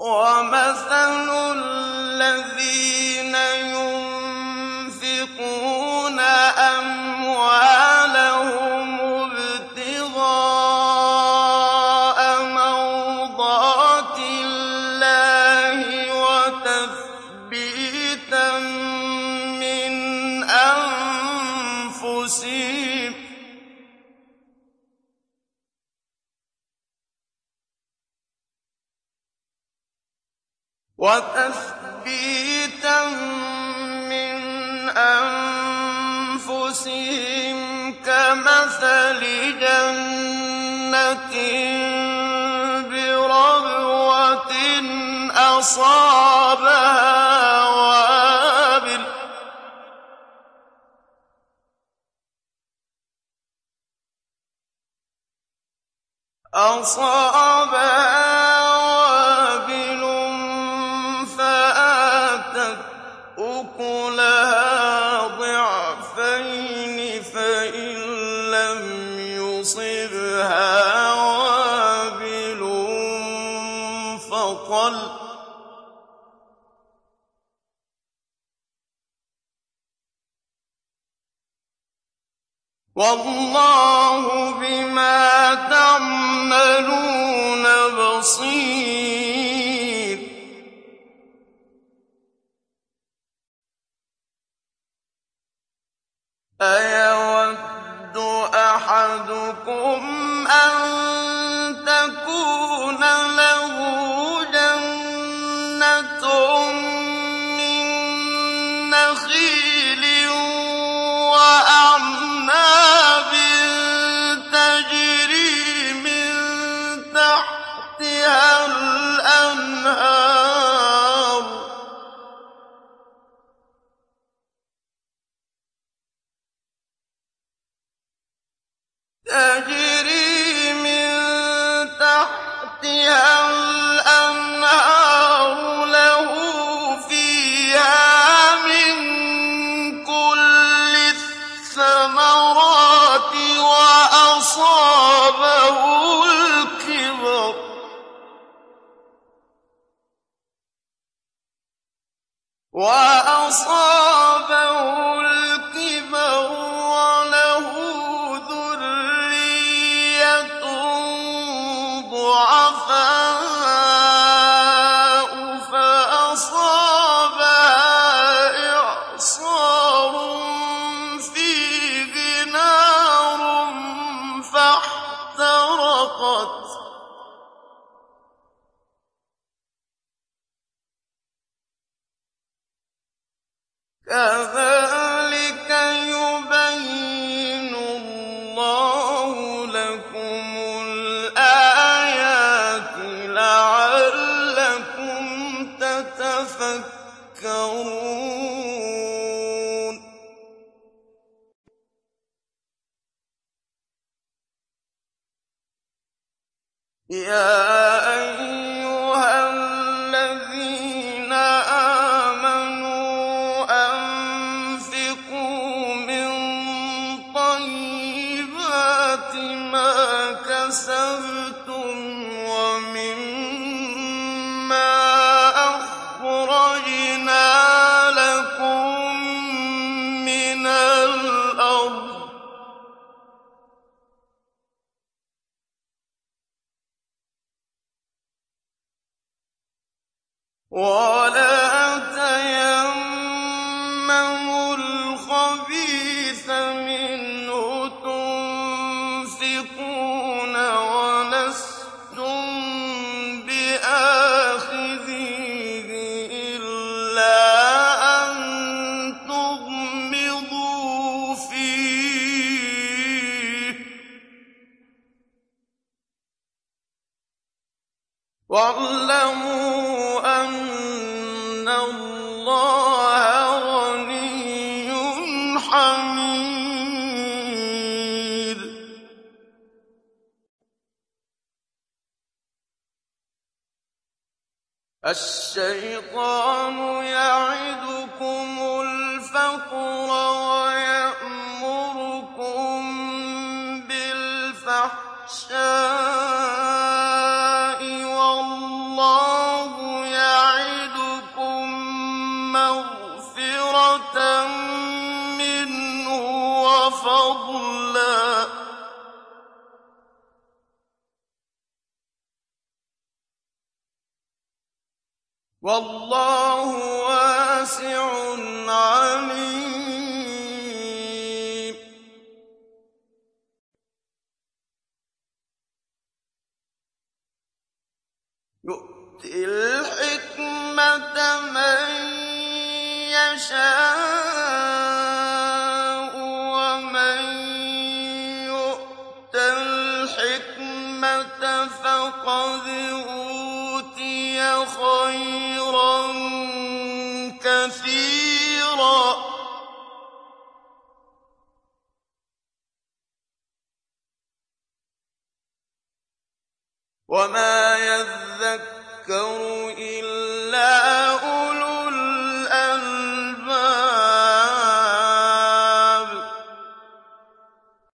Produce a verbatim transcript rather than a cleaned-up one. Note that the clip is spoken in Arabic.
وَمَثَلُ الَّذِينَ يُنفِقُونَ أَمْوَالَهُمُ ابْتِغَاءَ مَرْضَاتِ اللَّهِ وَتَثْبِيتًا مِّنْ أَنفُسِهِمْ وتثبيتا من أنفسهم كمثل جنة بربوة أصابها وابل أصابها أكلها ضعفين فإن لم يصبها وابل فطل والله بما تعملون بصير. أَيَوَدُّ أَحَدُكُمْ أَن تَكُونَ لَهُ جَنَّةٌ مِّن نَّخِيلٍ وَأَعْنَابٍ تَجْرِي مِن تَحْتِهَا الْأَنْهَارُ تجري من تحتها الأنهار له فيها من كل الثمرات وأصابه الكبر وأصابه الكبر وله ضعفاء فأصابها إعصار فيه نار فاحترقت كذلك يبين الله لكم الآيات لعلكم تتفكرون. يا أيها الذين آمنوا أنفقوا من طيبات ما كسبتم ومما أخرجنا لكم من الأرض ولا تيمموا الخبيث منه تنفقون ولستم بآخذيه إلا أن تغمضوا فيه واعلموا أن الله غني حميد. الشيطان يعدكم الفقر ويأمركم بالفحشاء والله وَاللَّهُ وَاسِعٌ عَلِيمٌ. يُؤْتِي الْحِكْمَةَ مَن يَشَاءُ ۚ وَمَن يُؤْتَ الْحِكْمَةَ فَقَدْ أُوتِيَ خَيْرًا كَثِيرًا. وَمَا يَذَّكَّرُ إِلَّا